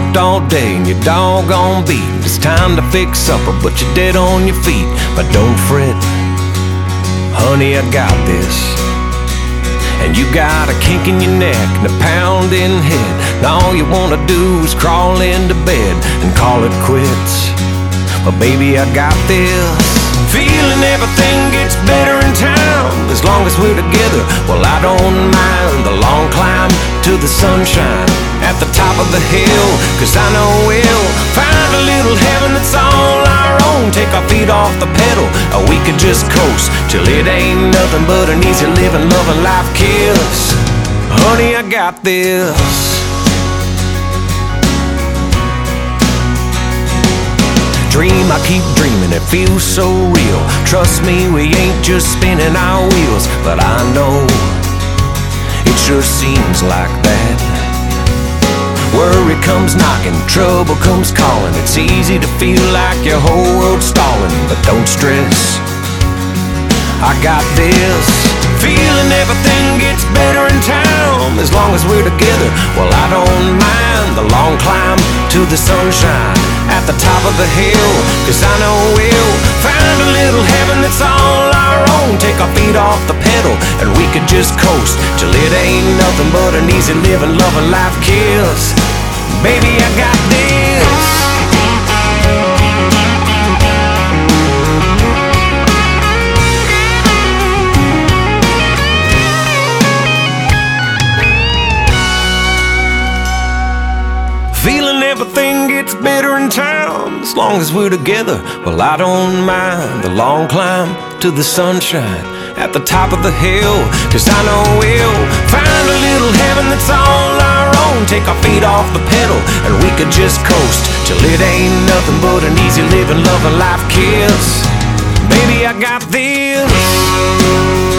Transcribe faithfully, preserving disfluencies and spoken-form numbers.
worked all day and you're doggone beat. It's time to fix supper, but you're dead on your feet. But don't fret, honey, I got this. And you got a kink in your neck and a pounding head, and all you wanna do is crawl into bed and call it quits. But baby, I got this. Feeling everything gets better in town as long as we're together. Well, I don't mind the long climb to the sunshine at the top of the hill, 'cause I know we'll find a little heaven that's all our own. Take our feet off the pedal, or we could just coast till it ain't nothing but an easy living, loving life kiss. Honey, I got this. Dream, I keep dreaming, it feels so real. Trust me, we ain't just spinning our wheels, but I know it sure seems like that. Worry comes knocking, trouble comes calling. It's easy to feel like your whole world's stalling, but don't stress, I got this. Feeling everything gets better in town as long as we're together. Well, I don't mind the long climb to the sunshine at the top of the hill, 'cause I know we'll find a little heaven that's all our own. Take our feet off the pedal and we could just coast till it ain't nothing but an easy living, loving life kiss. Baby, I got this. Feeling everything gets better in town as long as we're together. Well, I don't mind the long climb to the sunshine at the top of the hill, 'cause I know we'll find a little heaven that's all our own. Take our feet off the pedal and we could just coast till it ain't nothing but an easy living, loving life kiss. Baby, I got this.